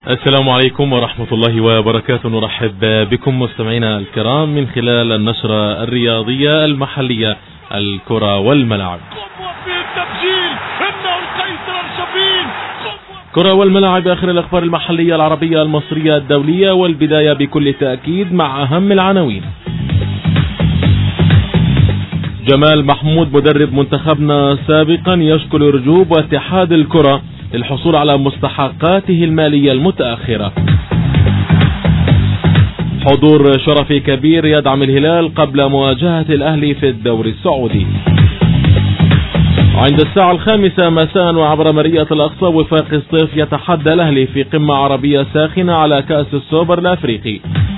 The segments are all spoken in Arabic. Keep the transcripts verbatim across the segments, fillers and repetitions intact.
السلام عليكم ورحمة الله وبركاته. نرحب بكم مستمعينا الكرام من خلال النشرة الرياضية المحلية الكرة والملاعب. كرة والملاعب، آخر الأخبار المحلية العربية المصرية الدولية، والبداية بكل تأكيد مع أهم العناوين. جمال محمود مدرب منتخبنا سابقا يشكل رجوب واتحاد الكرة للحصول على مستحقاته المالية المتأخرة. حضور شرفي كبير يدعم الهلال قبل مواجهة الأهلي في الدوري السعودي. عند الساعة الخامسة مساء وعبر مرية الأقصى، وفاق الصيف يتحدى الأهلي في قمة عربية ساخنة على كأس السوبر الأفريقي.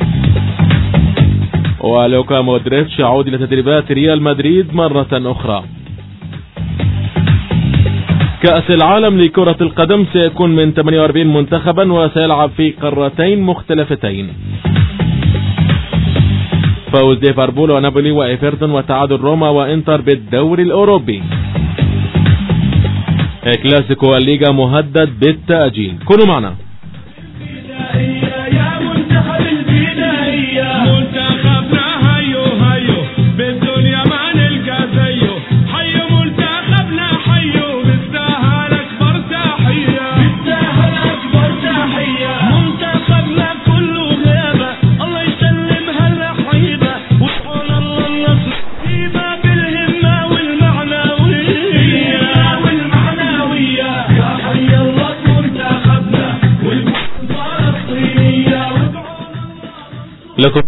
ولوكا مودريتش يعود إلى تدريبات ريال مدريد مرة أخرى. كأس العالم لكرة القدم سيكون من ثمانية وأربعين منتخبا وسيلعب في قارتين مختلفتين. فوز ليفربول ونابولي وإيفرتون وتعادل روما وإنتر بالدوري الأوروبي. كلاسيكو الليغا مهدد بالتأجيل. كونوا معنا. لكم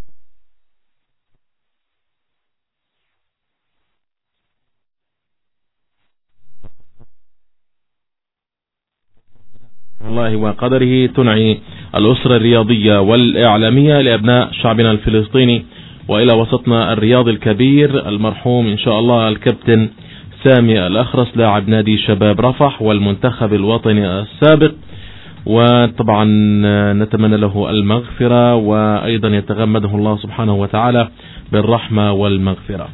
الله وقدره تنعي الأسرة الرياضية والإعلامية لأبناء شعبنا الفلسطيني، وإلى وسطنا الرياضي الكبير المرحوم إن شاء الله الكابتن سامي الأخرس لاعب نادي شباب رفح والمنتخب الوطني السابق، وطبعا نتمنى له المغفرة وأيضا يتغمده الله سبحانه وتعالى بالرحمة والمغفرة.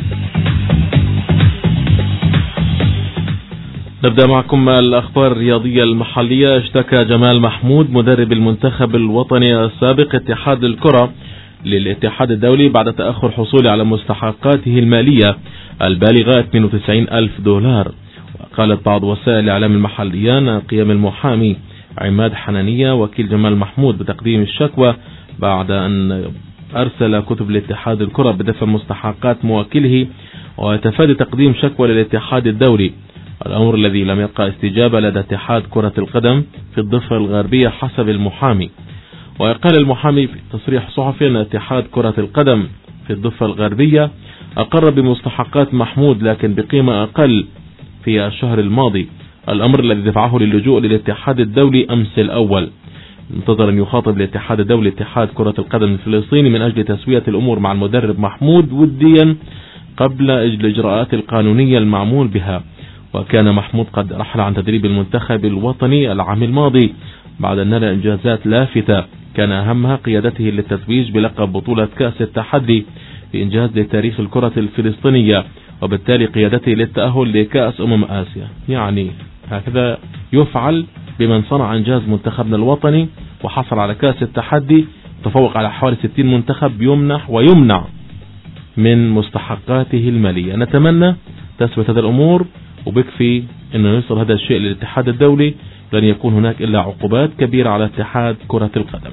نبدأ معكم الأخبار الرياضية المحلية. اشتكى جمال محمود مدرب المنتخب الوطني السابق اتحاد الكرة للاتحاد الدولي بعد تأخر حصوله على مستحقاته المالية البالغة اثنين وتسعين ألف دولار. وقالت بعض وسائل الإعلام المحلية أن قيام المحامي عماد حنانية وكيل جمال محمود بتقديم الشكوى بعد أن أرسل كتب لاتحاد الكرة بدفع مستحقات موكله وتفادي تقديم شكوى للاتحاد الدولي، الأمر الذي لم يلقى استجابة لدى اتحاد كرة القدم في الضفة الغربية حسب المحامي. وقال المحامي في تصريح صحفي أن اتحاد كرة القدم في الضفة الغربية أقر بمستحقات محمود لكن بقيمة أقل في الشهر الماضي، الأمر الذي دفعه للجوء للاتحاد الدولي أمس الأول. منتظر أن يخاطب الاتحاد الدولي اتحاد كرة القدم الفلسطيني من أجل تسوية الأمور مع المدرب محمود وديا قبل الإجراءات القانونية المعمول بها. وكان محمود قد رحل عن تدريب المنتخب الوطني العام الماضي بعد أن نال إنجازات لافتة كان أهمها قيادته للتتويج بلقب بطولة كأس التحدي في إنجاز لتاريخ الكرة الفلسطينية، وبالتالي قيادته للتأهل لكأس أمم آسيا. يعني هكذا يفعل بمن صنع إنجاز منتخبنا الوطني وحصل على كأس التحدي، تفوق على حوالي ستين منتخب يمنح ويمنع من مستحقاته المالية. نتمنى تثبت هذه الأمور وبكفي أنه يوصل هذا الشيء للاتحاد الدولي، لن يكون هناك إلا عقوبات كبيرة على اتحاد كرة القدم.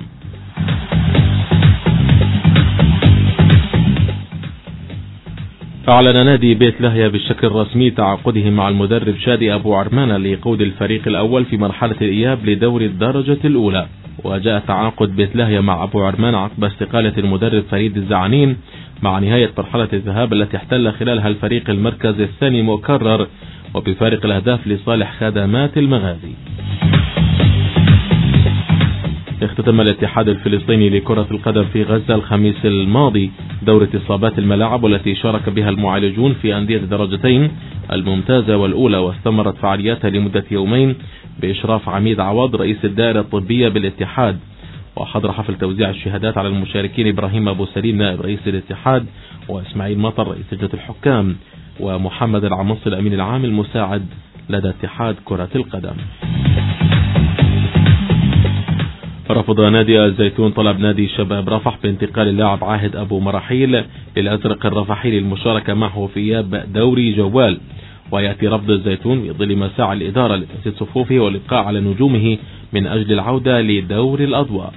أعلن نادي بيت لاهيا بالشكل الرسمي تعاقده مع المدرب شادي أبو عرمانة ليقود الفريق الأول في مرحلة الإياب لدوري الدرجة الأولى. وجاء تعاقد بيت لاهيا مع أبو عرمانة عقب استقالة المدرب فريد الزعانين مع نهاية مرحلة الذهاب التي احتل خلالها الفريق المركز الثاني مكرر وبفارق الأهداف لصالح خدمات المغازي. اختتم الاتحاد الفلسطيني لكرة القدم في غزة الخميس الماضي دورة إصابات الملاعب والتي شارك بها المعالجون في أندية الدرجتين الممتازة والأولى، واستمرت فعالياتها لمدة يومين بإشراف عميد عوض رئيس الدائرة الطبية بالاتحاد. وحضر حفل توزيع الشهادات على المشاركين إبراهيم أبو سليم نائب رئيس الاتحاد، وإسماعيل مطر رئيس لجنة الحكام، ومحمد العمص الأمين العام المساعد لدى اتحاد كرة القدم. رفض نادي الزيتون طلب نادي شباب رفح بانتقال اللاعب عاهد أبو مراحيل للأزرق الرفحي للمشاركة معه في إياب دوري جوال. ويأتي رفض الزيتون بظل مساعي الإدارة لتسديد صفوفه والإبقاء على نجومه من أجل العودة لدور الأضواء.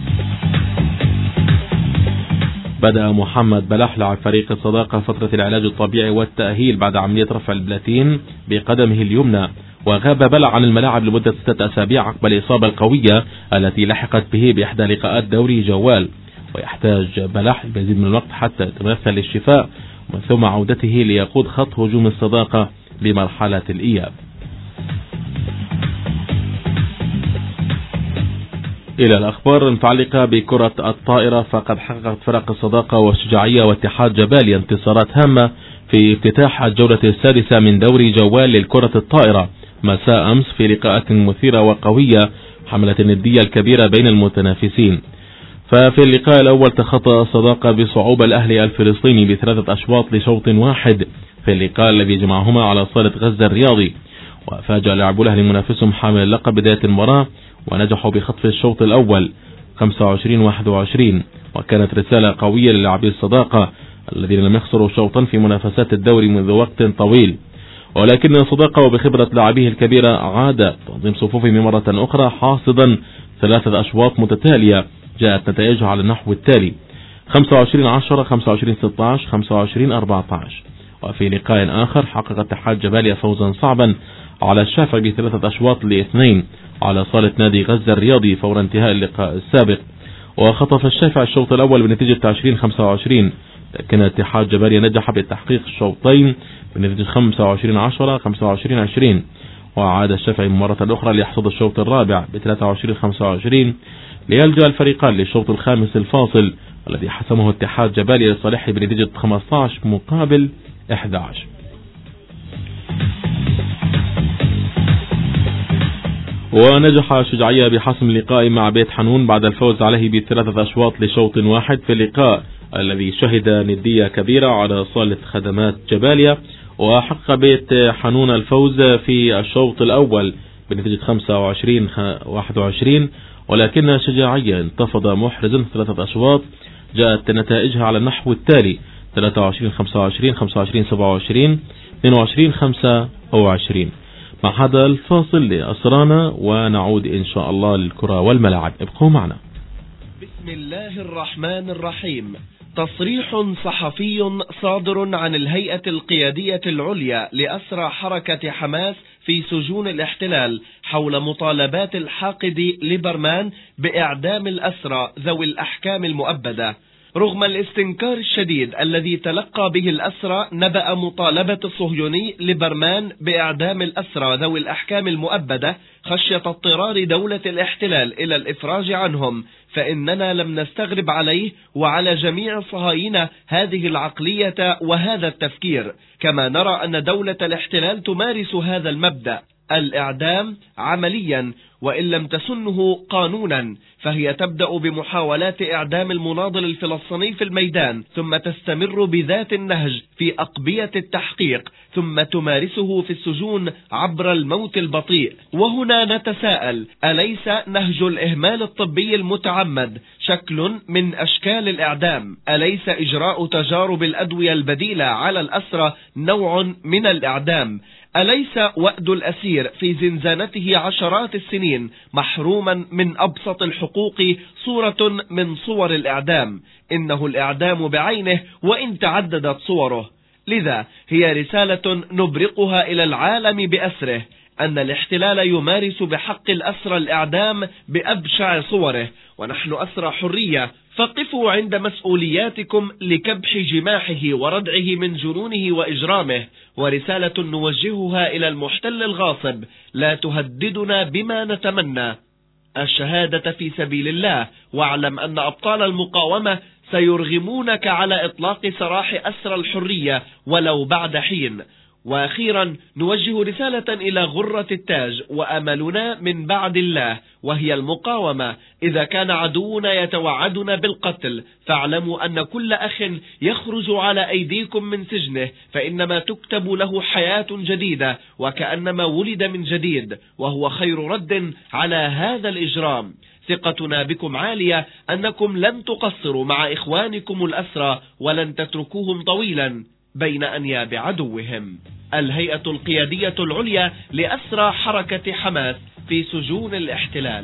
بدأ محمد بلح لاعب فريق الصداقة فترة العلاج الطبيعي والتأهيل بعد عملية رفع البلاتين بقدمه اليمنى، وغاب بلح عن الملاعب لمدة ستة أسابيع عقب الإصابة القوية التي لحقت به بإحدى لقاءات دوري جوال، ويحتاج بلح المزيد من الوقت حتى يتمثل الشفاء ومن ثم عودته ليقود خط هجوم الصداقة بمرحلة الإياب. إلى الأخبار المتعلقة بكرة الطائرة، فقد حققت فرق الصداقة والشجاعية واتحاد جباليا انتصارات هامة في افتتاح الجولة السادسة من دوري جوال للكرة الطائرة مساء أمس في لقاءات مثيرة وقوية حملت الندية الكبيرة بين المتنافسين. ففي اللقاء الأول تخطى الصداقة بصعوبة الأهلي الفلسطيني بثلاثة أشواط لشوط واحد في اللقاء الذي جمعهما على صالة غزة الرياضي، وفاجأ لاعبو الأهلي منافسهم حامل اللقب بداية المباراة ونجحوا بخطف الشوط الأول خمسة وعشرين واحد وعشرين، وكانت رسالة قوية للاعبي الصداقة الذين لم يخسروا شوطا في منافسات الدوري منذ وقت طويل. ولكن الصداقة وبخبرة لاعبيه الكبيرة عاد تنظيم صفوفه مرة أخرى حاصدا ثلاثة أشواط متتالية جاءت نتائجها على النحو التالي: خمسة وعشرين عشرة، خمسة وعشرين ستة عشر، خمسة وعشرين أربعة عشر. وفي لقاء آخر حقق اتحاد جباليا فوزا صعبا على الشافعي بثلاثة أشواط لاثنين على صالة نادي غزة الرياضي فور انتهاء اللقاء السابق، وخطف الشافعي الشوط الأول بنتيجة عشرين خمسة وعشرين، لكن اتحاد جباليا نجح بتحقيق الشوطين بنتيجة خمسة وعشرين عشرة خمسة وعشرين عشرين، وعاد الشافعي مرة أخرى ليحصد الشوط الرابع ب ثلاثة وعشرين خمسة وعشرين ليلجأ الفريقان للشوط الخامس الفاصل الذي حسمه اتحاد جباليا لصالحه بنتيجة خمسة عشر مقابل أحد عشر. ونجح الشجاعية بحسم اللقاء مع بيت حنون بعد الفوز عليه بثلاثة أشواط لشوط واحد في اللقاء الذي شهد ندية كبيرة على صالة خدمات جباليا، وحقق بيت حنون الفوز في الشوط الأول بنتيجة خمسة وعشرين واحد وعشرين، ولكن الشجاعية انتفض محرزا ثلاثة أشواط جاءت نتائجها على النحو التالي: ثلاثة وعشرين خمسة وعشرين، خمسة وعشرين سبعة وعشرين، اثنين وعشرين خمسة وعشرين. مع هذا الفاصل لأسرانا ونعود إن شاء الله للكرة والملاعب، ابقوا معنا. بسم الله الرحمن الرحيم. تصريح صحفي صادر عن الهيئة القيادية العليا لأسرى حركة حماس في سجون الاحتلال حول مطالبات الحاقد ليبرمان بإعدام الأسرى ذوي الأحكام المؤبدة. رغم الاستنكار الشديد الذي تلقى به الأسرى نبأ مطالبة الصهيوني ليبرمان بإعدام الأسرى ذوي الأحكام المؤبدة خشية اضطرار دولة الاحتلال إلى الإفراج عنهم، فإننا لم نستغرب عليه وعلى جميع الصهاينة هذه العقلية وهذا التفكير، كما نرى أن دولة الاحتلال تمارس هذا المبدأ الإعدام عمليا وإن لم تسنه قانونا، فهي تبدأ بمحاولات إعدام المناضل الفلسطيني في الميدان ثم تستمر بذات النهج في أقبية التحقيق ثم تمارسه في السجون عبر الموت البطيء. وهنا نتساءل: أليس نهج الإهمال الطبي المتعمد شكل من أشكال الإعدام؟ أليس إجراء تجارب الأدوية البديلة على الأسرى نوع من الإعدام؟ أليس وأد الأسير في زنزانته عشرات السنين محروما من أبسط الحقوق صورة من صور الإعدام؟ إنه الإعدام بعينه وإن تعددت صوره. لذا هي رسالة نبرقها إلى العالم بأسره أن الاحتلال يمارس بحق الأسرى الإعدام بأبشع صوره، ونحن أسرى حرية، فقفوا عند مسؤولياتكم لكبح جماحه وردعه من جنونه وإجرامه. ورسالة نوجهها إلى المحتل الغاصب: لا تهددنا بما نتمنى الشهادة في سبيل الله، واعلم أن أبطال المقاومة سيرغمونك على إطلاق سراح أسرى الحرية ولو بعد حين. وأخيرا نوجه رسالة إلى غرة التاج وأملنا من بعد الله وهي المقاومة: إذا كان عدونا يتوعدنا بالقتل فاعلموا أن كل أخ يخرج على أيديكم من سجنه فإنما تكتب له حياة جديدة وكأنما ولد من جديد، وهو خير رد على هذا الإجرام. ثقتنا بكم عالية أنكم لن تقصروا مع إخوانكم الأسرى ولن تتركوهم طويلا بين أنياب عدوهم. الهيئة القيادية العليا لأسرى حركة حماس في سجون الاحتلال.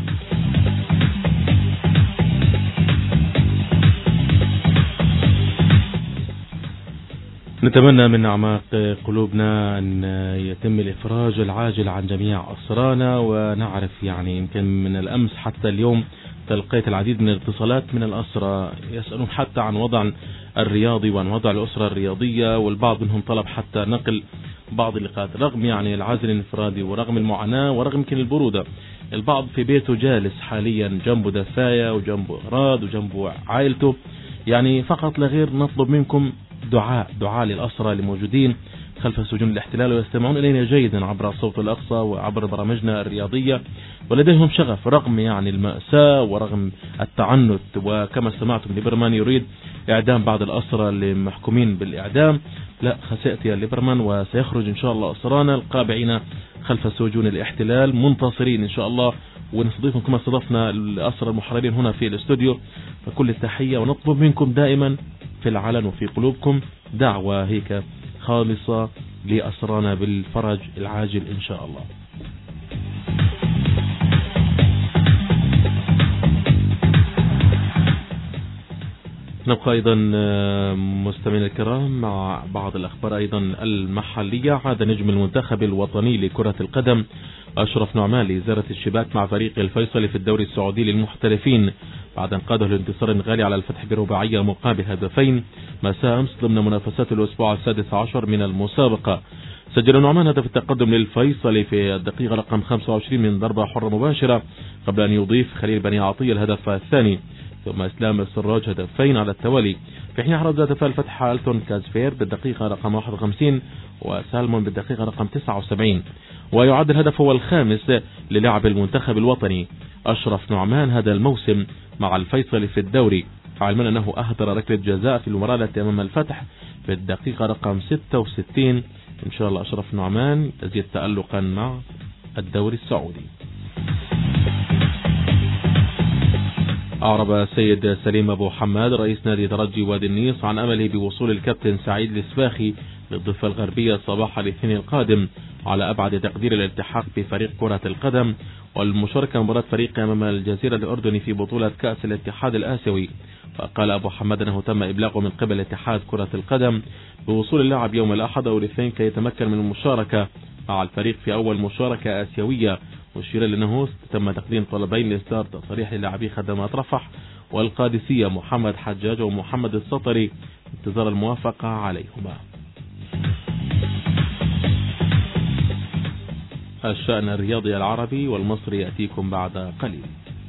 نتمنى من أعماق قلوبنا أن يتم الإفراج العاجل عن جميع أسرانا، ونعرف يعني يمكن من الأمس حتى اليوم تلقيت العديد من الاتصالات من الأسرى يسألون حتى عن وضع الرياضي وعن وضع الأسرة الرياضية، والبعض منهم طلب حتى نقل بعض اللقاءات رغم يعني العازل الانفرادي ورغم المعاناة ورغم يمكن البرودة. البعض في بيته جالس حاليا جنبه دفاية وجنبه أغراض وجنبه عائلته، يعني فقط لا غير نطلب منكم دعاء دعاء للأسرى الموجودين خلف سجون الاحتلال ويستمعون إلينا جيدا عبر صوت الأقصى وعبر برامجنا الرياضية، ولديهم شغف رغم يعني المأساة ورغم التعنت. وكما سمعتم ليبرمان يريد إعدام بعض الأسرى المحكومين بالإعدام، لا سيأتي ليبرمان وسيخرج إن شاء الله أسرانا القابعين خلف سجون الاحتلال منتصرين إن شاء الله، ونستضيفكم كما استضفنا الأسرى المحررين هنا في الاستوديو. فكل التحية، ونطلب منكم دائما في العلن وفي قلوبكم دعوة هيك خالصة لأسرانا بالفرج العاجل إن شاء الله. نبقى أيضا مستمعينا الكرام مع بعض الأخبار أيضا المحلية. عاد نجم المنتخب الوطني لكرة القدم أشرف نعمان لإزالة الشباك مع فريق الفيصلي في الدوري السعودي للمحترفين بعد أن قاده الانتصار غالي على الفتح برباعية مقابل هدفين مساء أمس ضمن منافسات الأسبوع السادس عشر من المسابقة. سجل نعمان هدف التقدم للفيصلي في الدقيقة رقم خمسة وعشرين من ضربة حرة مباشرة قبل أن يضيف خليل بني عطية الهدف الثاني، ثم إسلام السراج هدفين على التوالي، في حين أحرز هدف الفتح ألتون كازفير بالدقيقة رقم واحد وخمسين وسالمون بالدقيقة رقم تسعة وسبعين. ويعد الهدف هو الخامس للاعب المنتخب الوطني أشرف نعمان هذا الموسم مع الفيصلي في الدوري، علما أنه أهدر ركلة جزاء في المباراة التي أمام الفتح في الدقيقة رقم ستة وستين. إن شاء الله أشرف نعمان يزيد تألقا مع الدوري السعودي. أعرب السيد سليم أبو حماد رئيس نادي ترجي وادي النيص عن أمله بوصول الكابتن سعيد السباخي للضفة الغربية صباح الاثنين القادم على أبعد تقدير الالتحاق بفريق كرة القدم والمشاركة مباراة فريق أمام الجزيرة الأردني في بطولة كأس الاتحاد الآسيوي. فقال أبو حماد أنه تم إبلاغه من قبل اتحاد كرة القدم بوصول اللاعب يوم الأحد أو الاثنين كي يتمكن من المشاركة مع الفريق في أول مشاركة آسيوية، وشير لأنه تم تقديم طلبين لإصدار تصريح للاعبي خدمات رفح والقادسية محمد حجاج ومحمد السطري انتظار الموافقة عليهما. الشأن الرياضي العربي والمصري يأتيكم بعد قليل.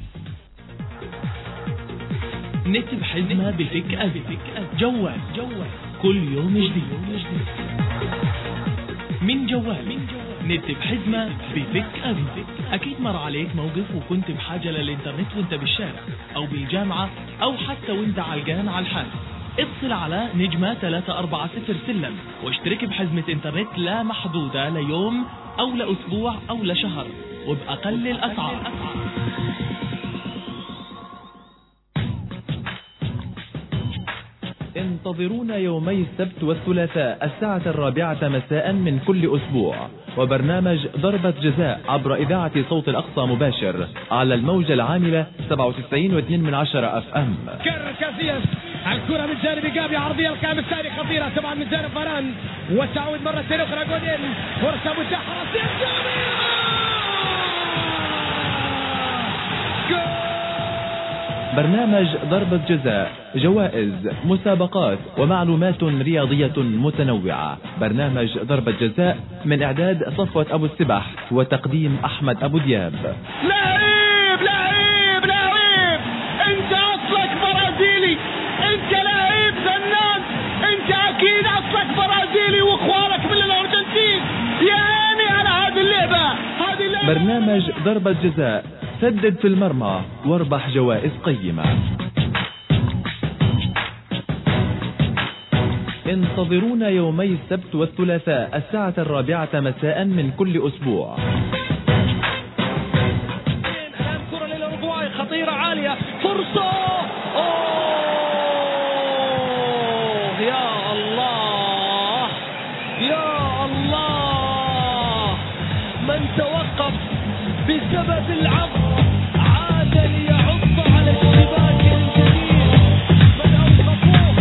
نت بحزمة بفك أبي جوال جوال كل يوم جديد من جوال نت بحزمة بفك أبي. أكيد مر عليك موقف وكنت بحاجة للإنترنت وانت بالشارع أو بالجامعة أو حتى وانت علقان على الحال. اتصل على نجمة ثلاثة أربعة صفر سلم واشترك بحزمة إنترنت لا محدودة ليوم أو لأسبوع أو لشهر وبأقل الأسعار. انتظرونا يومي السبت والثلاثاء الساعة الرابعة مساء من كل أسبوع وبرنامج ضربة جزاء عبر إذاعة صوت الأقصى مباشر على الموجة العاملة سبعة وتسعين واثنين من عشرة أف أم. كرر كاسياس الكرة من جانب إيجابي عرضية القائم الثاني خطيرة طبعا من جانب فران والتعويض مرة ثانية أخرى جولين فرصة متاحة راسية برنامج ضربة جزاء جوائز مسابقات ومعلومات رياضية متنوعة. برنامج ضربة جزاء من إعداد صفوة أبو السبح وتقديم أحمد أبو دياب. لعيب لعيب لعيب انت أصلك برازيلي، انت لعيب فنان، انت أكيد أصلك برازيلي واخوانك من الأرجنتين. يعني على هذه اللعبة هذه اللعبة. برنامج ضربة جزاء سدد في المرمى واربح جوائز قيمة. انتظرونا يومي السبت والثلاثاء الساعة الرابعة مساء من كل أسبوع. الآن كرة للأوروغواي خطيرة عالية، فرصة. أوه يا الله يا الله، من توقف بسبب العض عاد ليعض على الشباك الجديد، من أوقفوه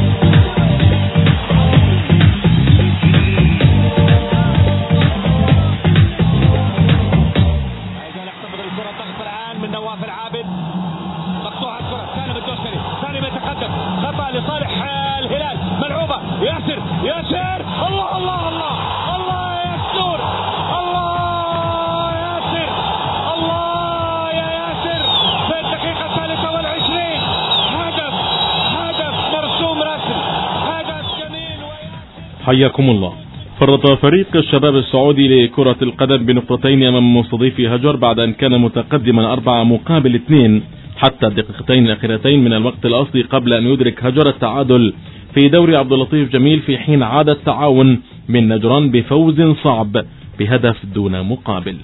من نواف العابد. مقطوعة الكرة، سالم الدوسري، سالم يتقدم، خطأ لصالح الهلال، ملعوبة، ياسر ياسر، الله الله الله الله يا ياسر، الله ياسر، الله يا ياسر، في الدقيقة الثالثة والعشرين، هدف هدف مرسوم رسم، هدف جميل. حياكم الله. فرط فريق الشباب السعودي لكرة القدم بنقطتين أمام مستضيفي هجر بعد أن كان متقدما أربعة مقابل اثنين حتى الدقيقتين الأخيرتين من الوقت الأصلي، قبل أن يدرك هجر التعادل في دوري عبد اللطيف جميل، في حين عاد التعاون من نجران بفوز صعب بهدف دون مقابل.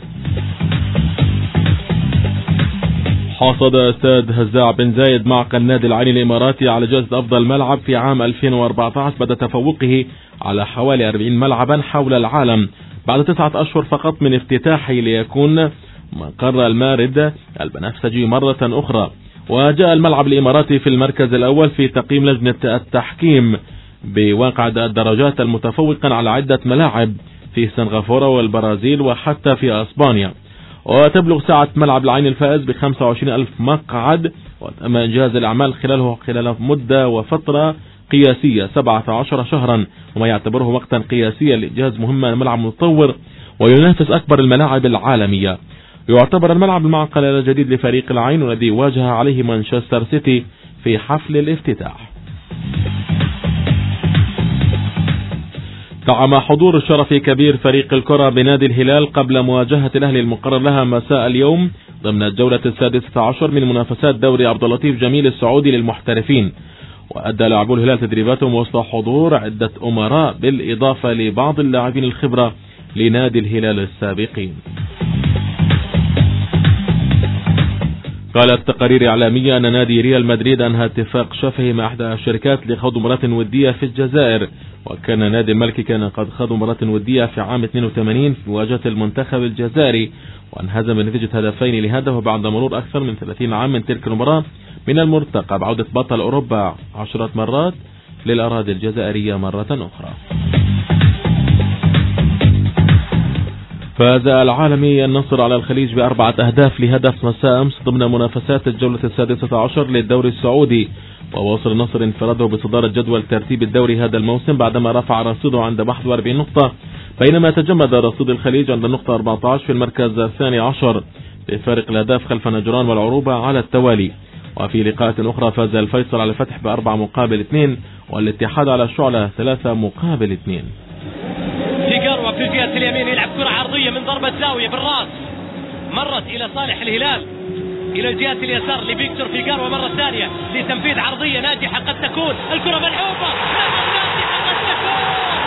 حصد استاد هزاع بن زايد معقل النادي العيني الإماراتي على جائزة أفضل ملعب في عام ألفين وأربعة عشر بعد تفوقه على حوالي أربعين ملعبا حول العالم بعد تسعة أشهر فقط من افتتاحه، ليكون مقر المارد البنفسجي مرة أخرى. وجاء الملعب الإماراتي في المركز الأول في تقييم لجنة التحكيم بواقع الدرجات، المتفوقا على عدة ملاعب في سنغافورة والبرازيل وحتى في أسبانيا. وتبلغ سعة ملعب العين الفائز ب خمسة وعشرين ألف مقعد، وتم إنجاز الأعمال خلاله خلال مدة وفترة قياسية سبعة عشر شهرا، وما يعتبره وقتا قياسيا لإنجاز مهمة ملعب متطور وينافس أكبر الملاعب العالمية. يعتبر الملعب المعقل الجديد لفريق العين والذي واجه عليه مانشستر سيتي في حفل الافتتاح. دعم حضور الشرفي كبير فريق الكرة بنادي الهلال قبل مواجهة الأهلي المقرر لها مساء اليوم ضمن الجولة السادسة عشر من منافسات دوري عبد اللطيف جميل السعودي للمحترفين. وأدى لاعبو الهلال تدريباتهم وسط حضور عدة أمراء بالإضافة لبعض اللاعبين الخبرة لنادي الهلال السابقين. قالت تقارير إعلامية أن نادي ريال مدريد أنهى اتفاق شفهي مع إحدى الشركات لخوض مباراة ودية في الجزائر، وكان نادي الملكي كان قد خاض مباراة ودية في عام اثنين وثمانين في مواجهة المنتخب الجزائري وانهزم بنتيجة هدفين لهدف بعد مرور أكثر من ثلاثين عام من تلك المباراة. من المرتقب عودة بطل أوروبا عشرة مرات للأراضي الجزائرية مرة أخرى. فاز العالمي النصر على الخليج بأربعة أهداف لهدف مساء أمس ضمن منافسات الجولة السادسة عشر للدوري السعودي، وواصل النصر انفراده بصدارة جدول ترتيب الدوري هذا الموسم بعدما رفع رصيده عند واحد وأربعين نقطة، بينما تجمد رصيد الخليج عند النقطة أربعة عشر في المركز الثاني عشر بفارق الأهداف خلف نجران والعروبة على التوالي. وفي لقاءات أخرى فاز الفيصل على الفتح بأربعة مقابل اثنين والاتحاد على الشعلة ثلاثة مقابل اثنين. فيجارو في الجهة اليمين يلعب كرة عرضية من ضربة زاوية بالراس، مرت إلى صالح الهلال إلى الجهة اليسار لفيكتور فيجارو مرة ثانية لتنفيذ عرضية ناجحة قد تكون، الكرة ملعوبة ناجحة قد تكون،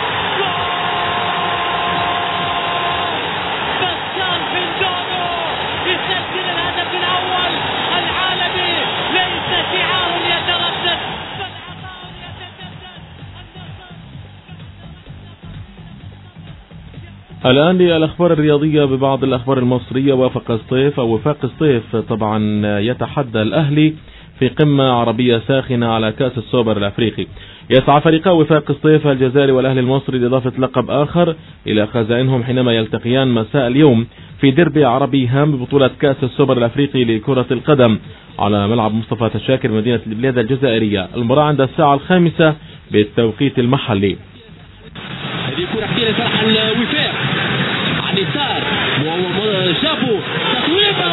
بسام فيجارو يسجل الهدف الأول العالمي، ليس شعار يتردد بل عطاء يتجدد. الآن للأخبار الرياضية ببعض الأخبار المصرية. وافق الصيف أو وفاق الصيف طبعا يتحدى الأهلي في قمة عربية ساخنة على كأس السوبر الأفريقي. يسعى فريقا وفاق الصيف الجزائري والأهلي المصري لإضافة لقب آخر إلى خزائنهم حينما يلتقيان مساء اليوم في ديربي عربي هام ببطولة كأس السوبر الأفريقي لكرة القدم على ملعب مصطفى تشاكر مدينة البلاد الجزائرية. المباراة عند الساعة الخامسة بالتوقيت المحلي. هذه كرة كبيرة صراحة الوفاق عن يسار شافوا تصويبة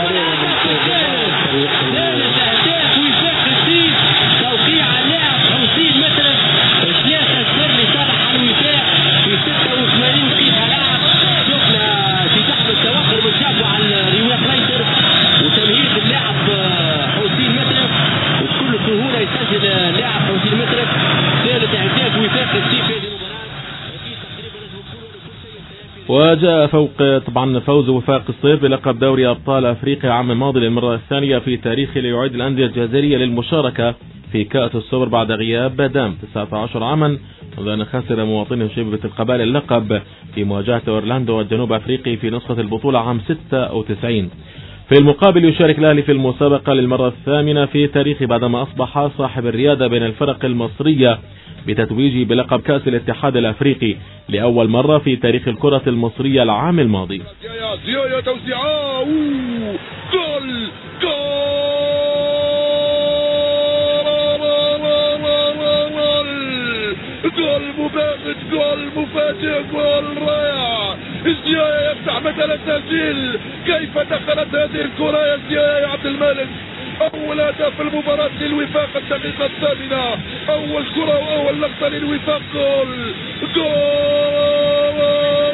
الأهداف وفاق جديد توقيع اللاعب خمسين متر ثلاثة صفر لصالح الوفاق في ستة وثمانين دقيقة لعب. شفنا في سحب التوخر من شافوا على ريواق رايتر وتمهيد اللاعب خمسين متر وبكل سهولة يسجل اللاعب خمسين متر ثالث أهداف وفاق جديد في وجاء فوق طبعا فوز وفاق الصيف بلقب دوري أبطال أفريقيا العام الماضي للمرة الثانية في تاريخه ليعيد الأندية الجزائرية للمشاركة في كأس السوبر بعد غياب دام تسعة عشر عاما منذ أن خسر مواطنه شبيبة القبائل اللقب في مواجهة أورلاندو والجنوب أفريقي في نسخة البطولة عام ستة وتسعين. في المقابل يشارك الأهلي في المسابقة للمرة الثامنة في تاريخه بعدما أصبح صاحب الريادة بين الفرق المصرية بتتويجه بلقب كأس الاتحاد الأفريقي لأول مرة في تاريخ الكرة المصرية العام الماضي. جول مباغت، جول مفاجئ، جول رائع. الزيايا يفتح مثل التسجيل. كيف دخلت هذه الكرة يا زيايا يا عبد الملك؟ أول هدف في المباراة للوفاق الدقيقة الثامنة، أول كرة وأول لقطة للوفاق. جول جول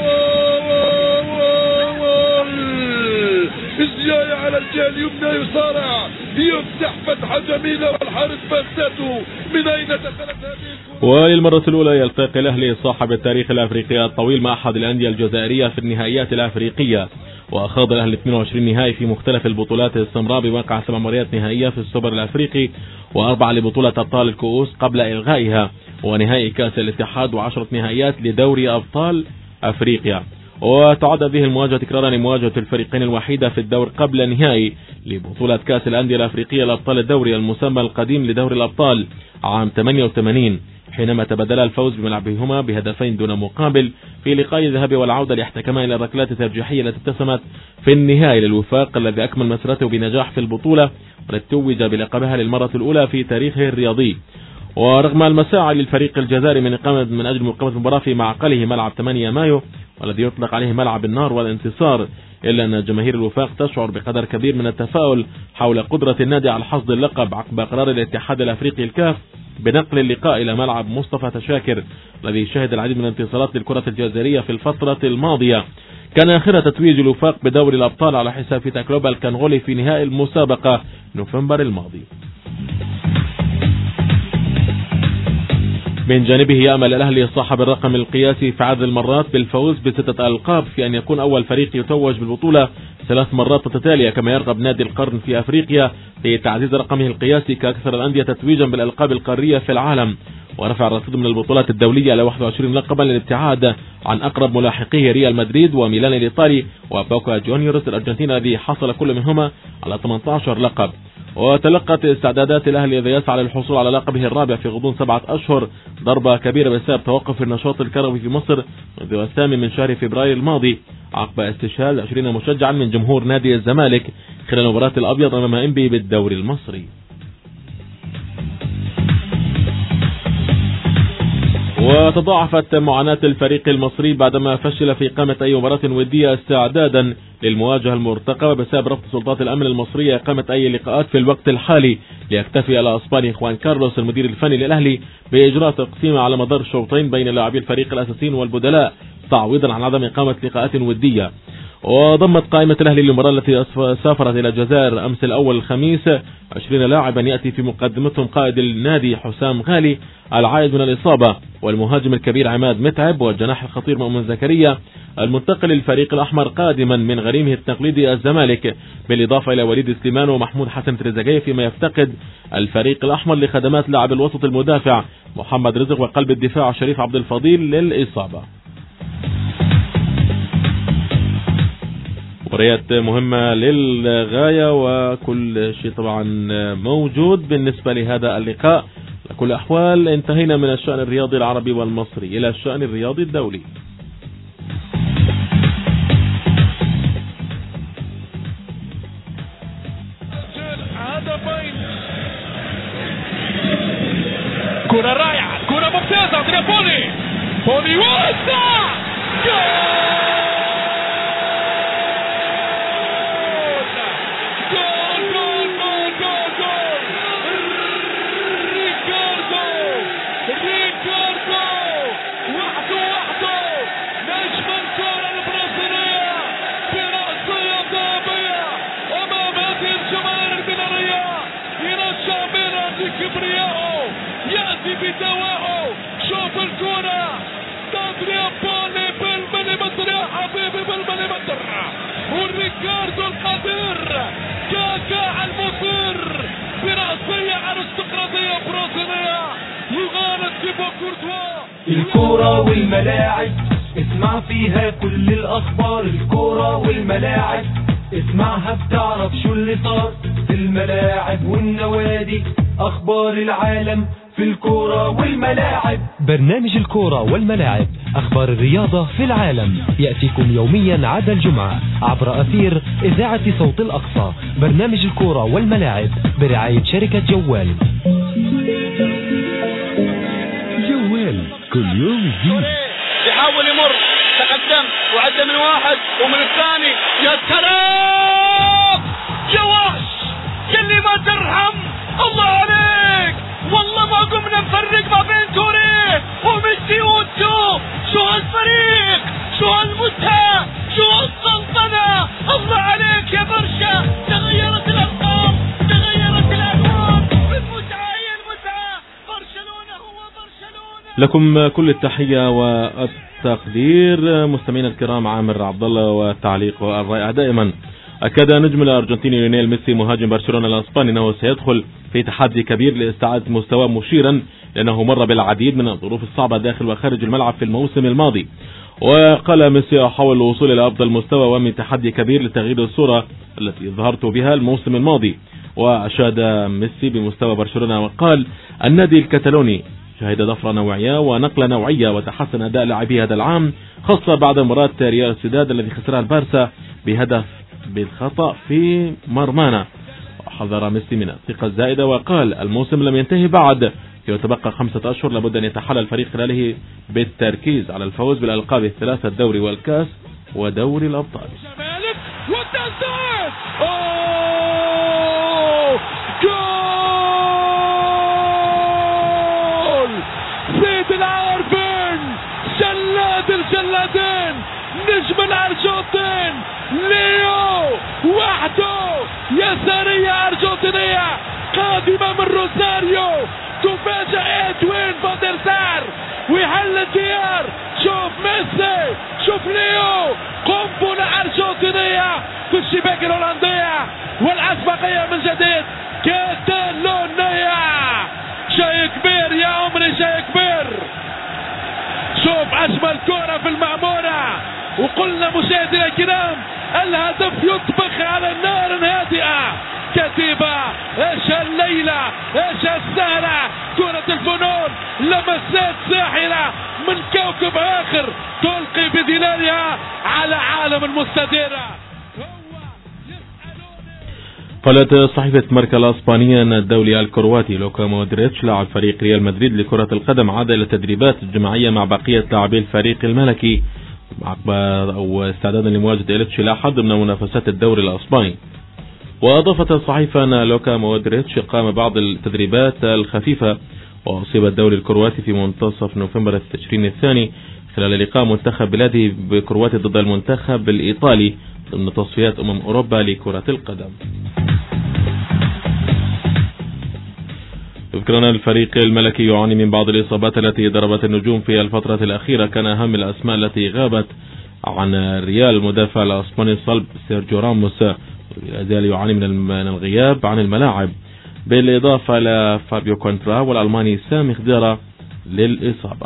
الزيايا على الجهة اليمنى يصارع، يفتح فتحة جميلة والحارس بغتته. من أين دخلت هذه الكرة؟ وللمرة الأولى يلتقي الأهلي صاحب التاريخ الأفريقي الطويل مع أحد الأندية الجزائرية في النهائيات الأفريقية. وأخاض الأهلي اثنين وعشرين نهائي في مختلف البطولات السمراء بواقع سبع مباريات نهائية في السوبر الأفريقي وأربعة لبطولة أبطال الكؤوس قبل إلغائها، ونهائي كأس الاتحاد وعشرة نهائيات لدوري أبطال أفريقيا. وتعد هذه المواجهة تكرارا لمواجهة الفريقين الوحيدة في الدور قبل نهائي لبطولة كأس الأندية الأفريقية لأبطال الدوري المسمى القديم لدوري الأبطال عام ثمانية وثمانين، حينما تبادلا الفوز بملعبهما بهدفين دون مقابل في لقاء الذهاب والعودة لاحتكاما إلى الركلات الترجيحية التي ابتسمت في النهائي للوفاق الذي أكمل مسيرته بنجاح في البطولة والتي توج بلقبها للمرة الأولى في تاريخه الرياضي. ورغم المساعي للفريق الجزائري من إقامة من أجل مقامة المباراة في معقله ملعب ثمانية مايو والذي يطلق عليه ملعب النار والانتصار، إلا أن جماهير الوفاق تشعر بقدر كبير من التفاؤل حول قدرة النادي على حصد اللقب عقب قرار الاتحاد الأفريقي الكاف بنقل اللقاء إلى ملعب مصطفى تشاكر الذي شهد العديد من الانتصارات للكرة الجزائرية في الفترة الماضية. كان آخر تتويج الوفاق بدوري الأبطال على حساب فيتا كلوب الكنغولي في نهائي المسابقة نوفمبر الماضي. من جانبه يأمل الأهلي صاحب الرقم القياسي في عدد المرات بالفوز بستة ألقاب في أن يكون أول فريق يتوج بالبطولة ثلاث مرات متتالية، كما يرغب نادي القرن في أفريقيا لتعزيز رقمه القياسي كأكثر الأندية تتويجا بالألقاب القارية في العالم، ورفع الرصيد من البطولات الدولية إلى واحد وعشرين لقبا للابتعاد عن أقرب ملاحقيه ريال مدريد وميلان الإيطالي وبوكا جونيورز الأرجنتيني الذي حصل كل منهما على ثمانية عشر لقب. وتلقت استعدادات الأهلي الذي يسعى للحصول على لقبه الرابع في غضون سبعة أشهر ضربة كبيرة بسبب توقف النشاط الكروي في مصر منذ الثامن من شهر فبراير الماضي عقب استشهاد عشرين مشجعا من جمهور نادي الزمالك خلال مباراة الأبيض أمام إنبي بالدوري المصري. وتضاعفت معاناة الفريق المصري بعدما فشل في إقامة أي مباراة ودية استعدادا للمواجهة المرتقبة بسبب رفض سلطات الأمن المصرية إقامة أي لقاءات في الوقت الحالي، ليكتفي الأسباني خوان كارلوس المدير الفني للأهلي بإجراء تقسيمة على مدار الشوطين بين لاعبي الفريق الأساسيين والبدلاء تعويضا عن عدم إقامة لقاءات ودية. وضمت قائمة الأهلي للمباراة التي سافرت إلى الجزائر أمس الأول الخميس عشرين لاعبا يأتي في مقدمتهم قائد النادي حسام غالي العائد من الإصابة والمهاجم الكبير عماد متعب والجناح الخطير مؤمن زكريا المنتقل للفريق الأحمر قادما من غريمه التقليدي الزمالك، بالإضافة إلى وليد سليمان ومحمود حسن تريزيجيه، فيما يفتقد الفريق الأحمر لخدمات لاعب الوسط المدافع محمد رزق وقلب الدفاع شريف عبد الفضيل للإصابة. مباريات مهمة للغاية وكل شيء طبعا موجود بالنسبة لهذا اللقاء. على كل أحوال انتهينا من الشأن الرياضي العربي والمصري إلى الشأن الرياضي الدولي. كرة رائعة، كرة ممتازة، تريبولي بولي وسع يأتي بدوائه. شوف الكرة تضرب بولي بالمن بالمليمتر يا حبيبي بالمليمتر. والريكاردو القدير كاكا المثير برأسية ارستقراطية برازيلية يغالط تيبو كورتوا. الكرة والملاعب اسمع فيها كل الاخبار. الكرة والملاعب اسمعها بتعرف شو اللي صار في الملاعب والنوادي. اخبار العالم في الكرة والملاعب. برنامج الكرة والملاعب اخبار الرياضة في العالم يأتيكم يوميا عدا الجمعة عبر اثير اذاعة صوت الاقصى. برنامج الكرة والملاعب برعاية شركة جوال. جوال كل يوم جديد. يحاول يمر تقدم وعدى من واحد ومن الثاني. يا سلام يا وحش يلي ما ترحم. الله عليك والله ما قمنا نفرق ما بين توريه وميسي وتو. شو هالفريق شو هالمتعة شو هالسلطنة. الله عليك يا برشا. تغيرت الأرقام تغيرت الألوان. المتعة هي المتعة. برشلونة هو برشلونة. لكم كل التحية والتقدير مستمعينا الكرام. عامر عبد الله والتعليق والرائع دائما. أكد نجم الأرجنتيني ليونيل ميسي مهاجم برشلونة الأسباني أنه سيدخل في تحدي كبير لاستعادة مستواه، مشيرا لأنه مر بالعديد من الظروف الصعبة داخل وخارج الملعب في الموسم الماضي. وقال ميسي أحاول الوصول إلى أفضل مستوى ومن تحدي كبير لتغيير الصورة التي ظهرت بها الموسم الماضي. وأشاد ميسي بمستوى برشلونة وقال النادي الكتالوني شهد ضفرة نوعية ونقلة نوعية وتحسن أداء لاعبي هذا العام، خاصة بعد مباراة ريال سوسيداد الذي خسرها البارسا بهدف بالخطأ في مرمانا. وحذر ميسي من الثقة الزائدة وقال الموسم لم ينتهي بعد، يتبقى خمسة أشهر لابد أن يتحلى الفريق خلاله بالتركيز على الفوز بالألقاب الثلاثة الدوري والكاس ودوري الأبطال. جول سيد العارفين جلاد الجلادين نجم الأرجنتين ليو وحده يسارية أرجنتينية قادمة من روساريو تفاجئ إدوين فاندرسار ويحل الديار. شوف ميسي شوف ليو قنبلة أرجنتينية في الشباك الهولندية والأسبقية من جديد. كاتالونيا شيء كبير يا عمري شيء كبير. شوف أجمل كرة في المعمورة. وقلنا مشاهدينا الكرام الهدف يطبخ على النار هادئة. كتيبة ايش الليلة ايش السهرة. كرة الفنون لمسات ساحرة من كوكب آخر تلقي بظلالها على عالم مستديرة. قالت صحيفة ماركا الاسبانية ان الدولي الكرواتي لوكا مودريتش لاعب فريق ريال مدريد لكرة القدم عاد الى التدريبات الجماعية مع بقية لاعبي الفريق الملكي عقب او استعدادا لمواجهة إليتش لا حد من منافسات الدوري الاسباني. واضافت الصحيفة ان لوكا مودريتش قام بعض التدريبات الخفيفة واصيب الدوري الكرواتي في منتصف نوفمبر التشرين الثاني خلال لقاء منتخب بلاده بكرواتيا ضد المنتخب الايطالي ضمن تصفيات امم اوروبا لكرة القدم. يذكرنا الفريق الملكي يعاني من بعض الإصابات التي ضربت النجوم في الفترة الأخيرة. كان أهم الأسماء التي غابت عن الريال المدافع الأسباني الصلب سيرجيو راموس، لا زال يعاني من الغياب عن الملاعب، بالإضافة لفابيو كونترا والألماني سامي خضيرة للإصابة.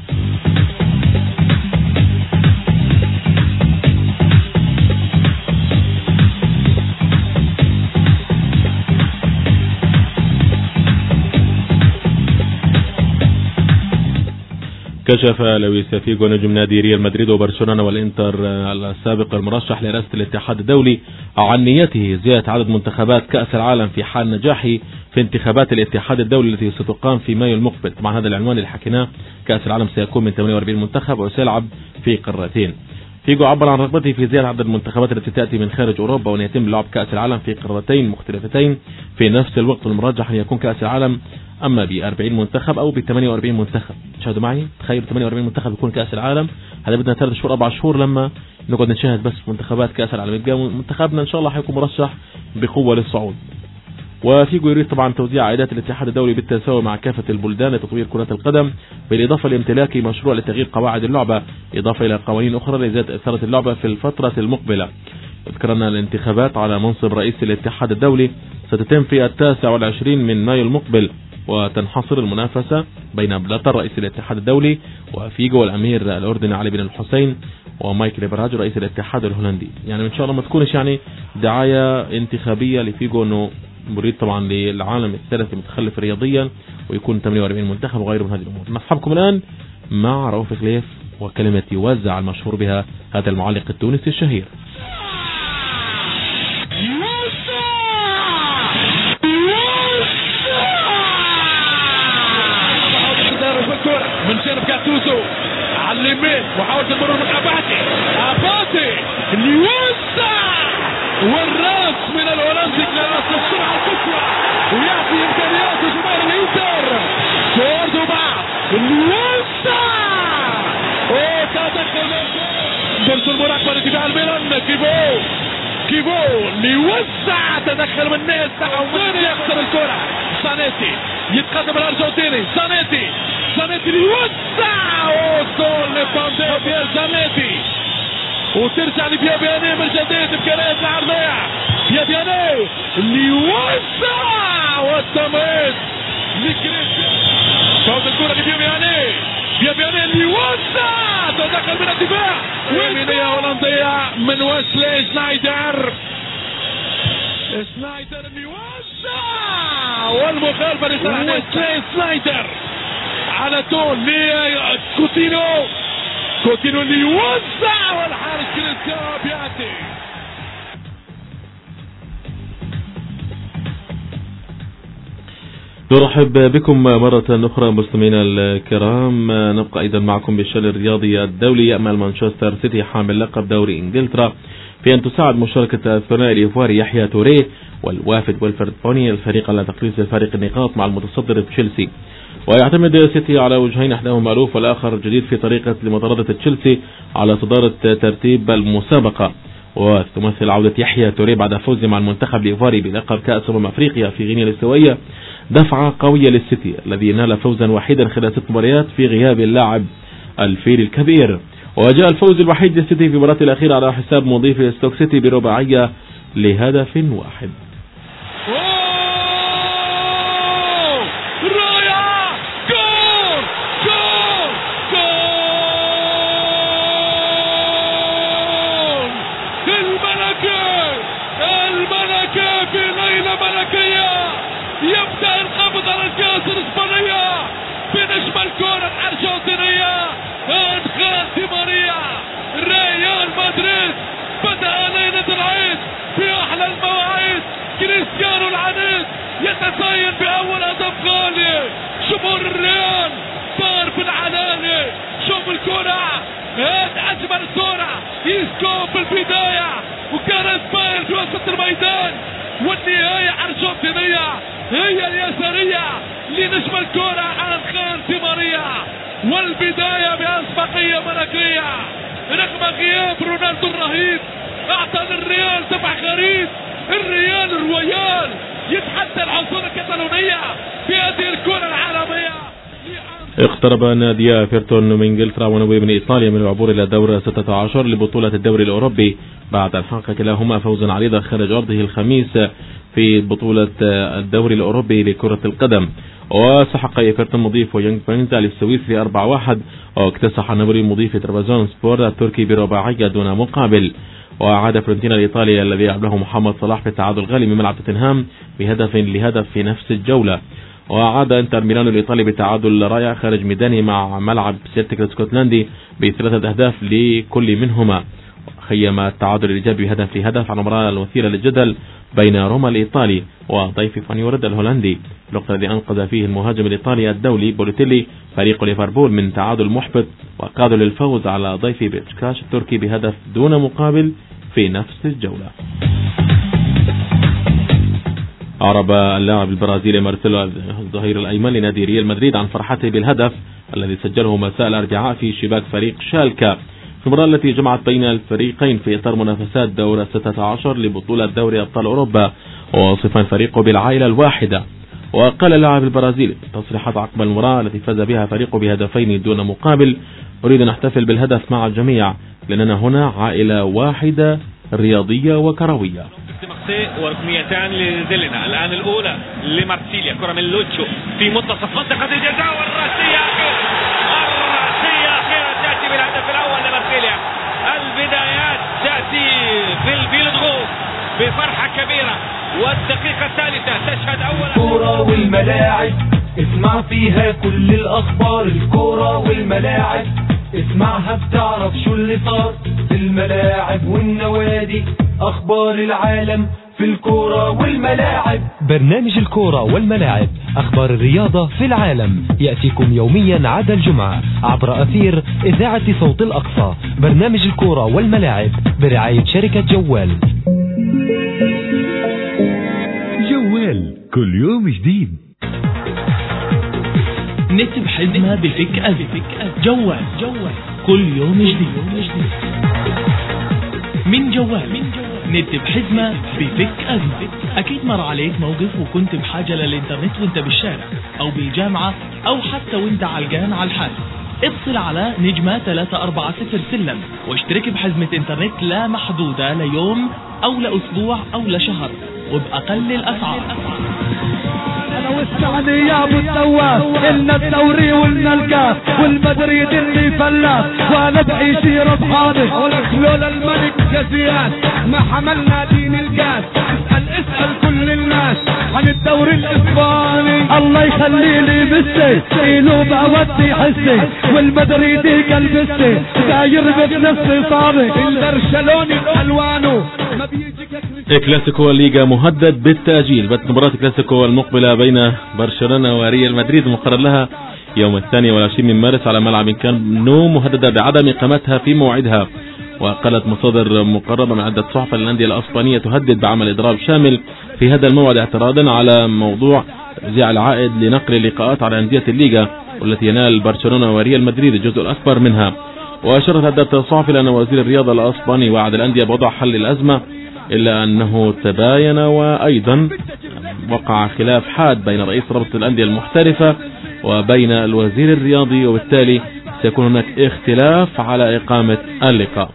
كشف لويس فيغو نجم نادي ريال مدريد وبرشلونة والإنتر السابق المرشح لرئاسة الاتحاد الدولي عن نيته زيادة عدد منتخبات كأس العالم في حال نجاحه في انتخابات الاتحاد الدولي التي ستقام في مايو المقبل. طبعا هذا العنوان اللي حكيناه كأس العالم سيكون من ثمانية وأربعين منتخب وسيلعب في قارتين. فيغو عبر عن رغبته في زيادة عدد المنتخبات التي تأتي من خارج أوروبا وأن يتم لعب كأس العالم في قارتين مختلفتين في نفس الوقت. المرجح أن يكون كأس العالم أما ب أربعين منتخب أو ب ثمانية وأربعين منتخب. شاهدوا معي تخيلوا ثمانية وأربعين منتخب يكون كأس العالم. هذا بدنا ثلاث شهور أربع شهور لما نقعد نشاهد بس منتخبات كأس العالم. منتخبنا إن شاء الله حيكون مرشح بقوة للصعود. وفيجو يريد طبعا توزيع عائدات الاتحاد الدولي بالتساوي مع كافة البلدان لتطوير كرة القدم، بالإضافة لامتلاك مشروع لتغيير قواعد اللعبة، إضافة إلى قوانين أخرى لزيادة إثارة اللعبة في الفترة المقبلة. ذكرنا الانتخابات على منصب رئيس الاتحاد الدولي ستتم في التاسع والعشرين من مايو المقبل، وتنحصر المنافسة بين بلاتر رئيس الاتحاد الدولي وفيجو والأمير الأردني علي بن الحسين ومايكل إبراج رئيس الاتحاد الهولندي. يعني إن شاء الله ما تكونش يعني دعاية انتخابية لفيجو أنه مريد طبعا للعالم الثالث المتخلف رياضيا ويكون ثمانية وأربعين منتخب وغيره من هذه الأمور. نصحبكم الآن مع رؤوف خليف وكلمة يوزع المشهور بها هذا المعلق التونسي الشهير. من جانب كاتوزو على اليمين محاولة المرور من أباتي أباتي اللي يوسع والراس من الهولندي لراس السرعة الكبرى ويعطي إمكانيات جماهير الإنتر. كوردوبا اللي يوسع وتدخل درس المراقبة لاتجاه الميلان. كيفو كيفو اللي يوسع تدخل من ناس ومن يخسر الكرة. سانيتي يتقدم الأرجنتيني. سانيتي سانيتي اللي يوسع وصول لباندير بيا سانيتي وترجع لبيا بياني من جديد بكرات العرضية. بيا بياني اللي يوسع والتمرير لكريستيانو. فوز الكرة لبيا بياني. بيا بياني اللي يوسع تدخل من الدفاع ويمينية هولندية من ويسلي شنايدر. شنايدر اللي يوسع والمخالفة لصالح ويسلي شنايدر على طول لكوتينو. كوتينو اللي يوزع والحارس كريستيانو بياتي. نرحب بكم مرة أخرى مستمعينا الكرام. نبقى أيضا معكم بالشأن الرياضي الدولي. يأمل مانشستر سيتي حامل لقب دوري إنجلترا في أن تساعد مشاركة الثنائي الإيفواري يحيى توريه والوافد ويلفرد بوني الفريق على تقليص فارق النقاط مع المتصدر تشيلسي. ويعتمد سيتي على وجهين، احدهما مألوف والآخر جديد في طريقة لمطاردة تشيلسي على صدارة ترتيب المسابقة. وتمثل عودة يحيى توريه بعد فوزه مع المنتخب الإيفواري بلقب كأس أمم أفريقيا في غينيا الاستوائية دفعة قوية للسيتي الذي نال فوزا وحيدا خلال ست مباريات في غياب اللاعب الفيل الكبير. وجاء الفوز الوحيد للسيتي في المباراة الأخيرة على حساب مضيف ستوك سيتي برباعية لهدف واحد. يبدأ القبض على الكأس الإسبانية بنجم الكرة الأرجنتينية إنخيل دي ماريا. ريال مدريد بدأ ليلة العيد في أحلى المواعيد. كريستيانو العنيد يتزين بأول هدف غالي. جمهور الريال صار بالعلاني. شوف الكرة هاد أجمل صورة يسكو في البداية وكانت باير في وسط الميدان والنهاية أرجنتينية هي اليسارية لنجم الكرة إنخيل دي ماريا. والبداية بأسبقية ملكية رغم غياب رونالدو الرهيب أعطى للريال دفع غريب. الريال الرويال يتحدى العنصر الكتالونية في هذه الكرة العالمية. اقترب نادي ايفرتون من انجلترا ونابولي من ايطاليا من العبور الى دور ستة عشر لبطولة الدوري الاوروبي بعد ان حقق كلاهما فوزا عريضا خارج ارضه الخميس في بطولة الدوري الاوروبي لكرة القدم. وسحق ايفرتون مضيف يونغ بوينز السويسري أربعة واحد واكتسح نابولي مضيف ترابزون سبور التركي برباعية دون مقابل. وعاد فرنتينا الإيطالي الذي أبله محمد صلاح في التعادل الغالي من ملعب توتنهام بهدف لهدف في نفس الجولة. وعاد انتر ميلانو الإيطالي بتعادل رائع خارج ميدانه مع ملعب سيلتيك الاسكتلندي بثلاثة أهداف لكل منهما. خيم التعادل الإيجابي بهدف لهدف على المباراة المثيرة للجدل بين روما الإيطالي وضيف فانيورد الهولندي، الوقت الذي أنقذ فيه المهاجم الإيطالي الدولي بولوتيلي فريق ليفربول من تعادل محبط وقاد للفوز على ضيف بيشكتاش التركي بهدف دون مقابل في نفس الجولة. أعرب اللاعب البرازيلي مارسيلو الظهير الأيمن لنادي ريال مدريد عن فرحته بالهدف الذي سجله مساء الأربعاء في شباك فريق شالكا في المباراة التي جمعت بين الفريقين في إطار منافسات دور الستة عشر لبطولة دوري أبطال أوروبا، ووصف الفريق بالعائلة الواحدة. وقال اللاعب البرازيلي في تصريحات عقب المباراة التي فاز بها فريقه بهدفين دون مقابل: أريد أن أحتفل بالهدف مع الجميع لأننا هنا عائلة واحدة رياضية وكروية. وركنيتان لزيلنا، الآن الأولى لمارسيليا، كرة من لوتشو في منتصف منطقة الجزاء، والرأسية أخيرا الرأسية أخيرا تأتي بالهدف الأول لمارسيليا. البدايات تأتي في الفيلدغوف بفرحة كبيرة، والدقيقة الثالثة تشهد أول الكورة والملاعب اسمع فيها كل الأخبار. الكورة والملاعب اسمعها بتعرف شو اللي صار في الملاعب والنوادي، أخبار العالم في الكورة والملاعب. برنامج الكورة والملاعب، أخبار الرياضة في العالم، يأتيكم يوميا عدا الجمعة عبر أثير إذاعة صوت الأقصى. برنامج الكورة والملاعب برعاية شركة جوال. جوال كل يوم جديد. نت بحزمة بفك أزفك جوال جوال كل يوم جديد. من جوال نت بحزمة بفك أزمة. أكيد مر عليك موقف وكنت بحاجة للإنترنت وانت بالشارع أو بالجامعة أو حتى وانت علقان على الحال. اتصل على نجمة ثلاثة أربعة صفر سلم واشترك بحزمة إنترنت لا محدودة ليوم أو لأسبوع أو لشهر وبأقل الأسعار. انا وسعني يا ابو الدواس، إلنا الدوري ولنا الكاس والمدريد اللي فلاس، وانا بعيش ربحاني ولك لولا الملك جزيان ما حملنا دين الكاس. اسأل اسأل كل الناس عن الدوري الاسباني. الله يخلي لي ميسي إيلو بودي حسي، والمدريدي كالبسي داير بنفسي صاري. البرشلوني بألوانه ما بيجيك. كلاسيكو الليغا مهدد بالتأجيل. بدأت مباراة الكلاسيكو المقبلة بين برشلونة وريال مدريد المقرر لها يوم الثاني والعشرين من مارس على ملعب كامب نو مهددة بعدم إقامتها في موعدها. وقالت مصادر مقربة من عدة صحف الأندية الأسبانية تهدد بعمل إضراب شامل في هذا الموعد اعتراضا على موضوع توزيع العائد لنقل اللقاءات على أندية الليغا، والتي ينال برشلونة وريال مدريد الجزء الأكبر منها. وأشارت عدة صحف إلى أن وزير الرياضة الأسباني وعد الأندية بوضع حل الأزمة، إلا أنه تباين وأيضا وقع خلاف حاد بين رئيس رابطة الأندية المحترفة وبين الوزير الرياضي، وبالتالي سيكون هناك اختلاف على إقامة اللقاء.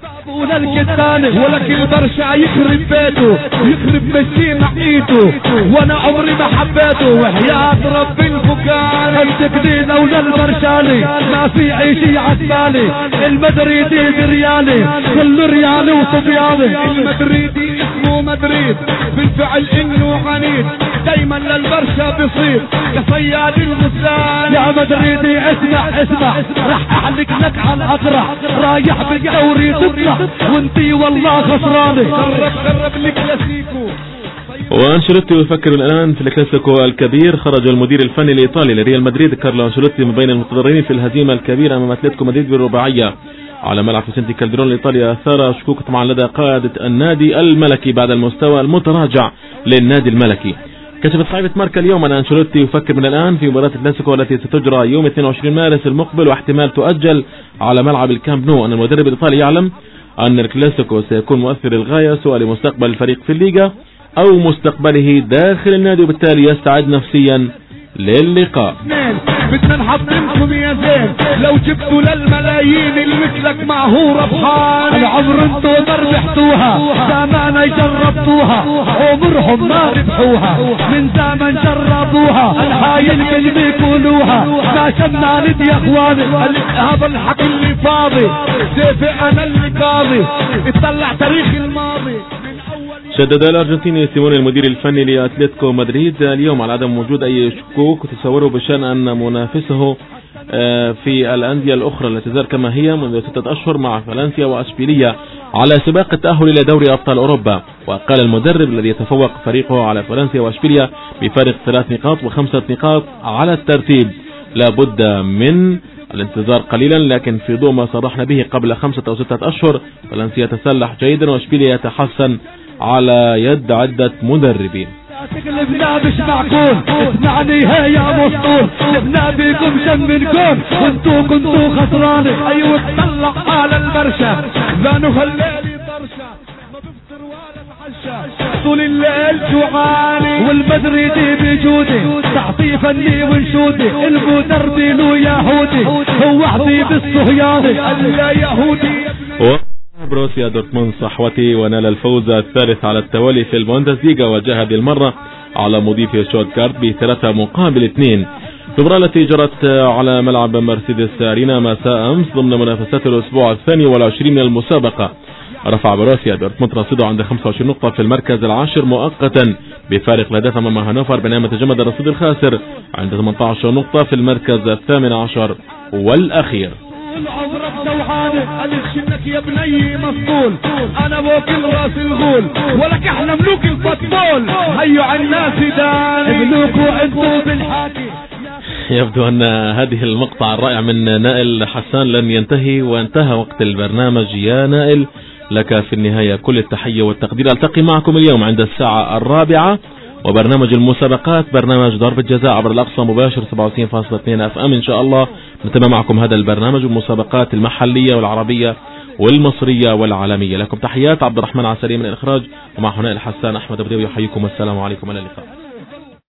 ولك البرشا يخرب بيته يخرب مشي معيته، وانا عمري ما حبيته وحياة رب الفكان. التجديد اولى البرشالي ما في عيشي عسبالي، المدريدي بريالي كل ريالي وصبياني. المدريدي اسمه مدريد بالفعل انه عنيد، دايما للبرشا بصير كصياد الغزلان. يا مدريدي اسمع اسمع راح احلق لك على الاقرع، رايح بالدوري تطلع وانتي والله خسراني. قرب قرب الكلاسيكو. وأنشيلوتي يفكر الآن في الكلاسيكو الكبير. خرج المدير الفني الإيطالي لريال مدريد كارلو أنشيلوتي من بين المتضررين في الهزيمة الكبيرة أمام أتلتيكو مدريد بالرباعية على ملعب فيسنتي كالديرون الإيطالي. أثار شكوك طبعا لدى قادة النادي الملكي بعد المستوى المتراجع للنادي الملكي. كشفت صحيفة ماركا اليوم أن أنشيلوتي يفكر من الآن في مباراة الكلاسيكو التي ستجرى يوم اثنين وعشرين مارس المقبل واحتمال تؤجل على ملعب الكامب نو. أن المدرب الإيطالي يعلم أن الكلاسيكو سيكون مؤثر للغاية سواء لمستقبل الفريق في الليغا أو مستقبله داخل النادي، وبالتالي يستعد نفسيا للقاء. بدنا نحطمكم يا زين لو جبتوا للملايين اللي مثلك معه ربحان. العمر انتو ما ربحتوها زمان جربتوها، عمرهم ما ربحوها من زمان جربوها. الهاي اللي بيقولوها ما شمالت يا اخواني، هذا الحكي اللي فاضي سيفي انا اللي قاضي. اطلع تاريخ الماضي. شدد الأرجنتيني سيموني المدير الفني لأتلتيكو مدريد اليوم على عدم وجود أي شكوك وتصوره بشأن أن منافسه في الأندية الأخرى التي تزال كما هي منذ ستة أشهر مع فالنسيا وأشبيلية على سباق التأهل إلى دوري أبطال أوروبا. وقال المدرب الذي يتفوق فريقه على فالنسيا وأشبيلية بفارق ثلاث نقاط وخمسة نقاط على الترتيب لابد من الانتظار قليلا، لكن في ضوء ما صرحنا به قبل خمسة أو ستة أشهر فالنسيا يتسلح جيدا وأشبيلية يتحسن على يد عدة مدربين. تقلبنا مش معقول، اسمعني هي يا مسطول، جبنا بيكم جم منكم وانتو كنتو خسراني. ايوه اطلع على البرشا لا نخليلي طرشة ما بفطر ولا العشاء طول الليل جوعاني، والبدر يدي بجودي تعطي فني ونشودي، المدربين يهودي هو وحدي بالصهياني الا يهودي. بروسيا دورتموند صحوتي ونال الفوز الثالث على التوالي في البوندسليغا، وجاء هذه المرة على مضيف شوتغارت بثلاثة مقابل اثنين. المباراة التي جرت على ملعب مرسيدس أرينا مساء أمس ضمن منافسات الأسبوع الثاني والعشرين من المسابقة، رفع بروسيا دورتموند رصيده عند خمسة وعشرين نقطة في المركز العاشر مؤقتا بفارق الأهداف أمام هانوفر، بينما تجمد الرصيد الخاسر عند ثمانية عشر نقطة في المركز الثامن عشر والأخير. عمرك دوحاني أدخلك يا بني مسطول، أنا وكل راس الغول ولك احنا ملوك الفوتبول، هيو على الناس دان ملوك وانتو بالحاكي. يبدو أن هذه المقطع الرائع من نائل حسان لن ينتهي، وانتهى وقت البرنامج يا نائل، لك في النهاية كل التحية والتقدير. ألتقي معكم اليوم عند الساعة الرابعة وبرنامج المسابقات، برنامج ضربة جزاء عبر الأقصى مباشر سبعة وتسعين فاصلة اثنين اف ام. إن شاء الله نتابع معكم هذا البرنامج والمسابقات المحلية والعربية والمصرية والعالمية. لكم تحيات عبد الرحمن عسلي من الإخراج، ومع هنا الحسان أحمد بدوي يحييكم والسلام عليكم، إلى اللقاء.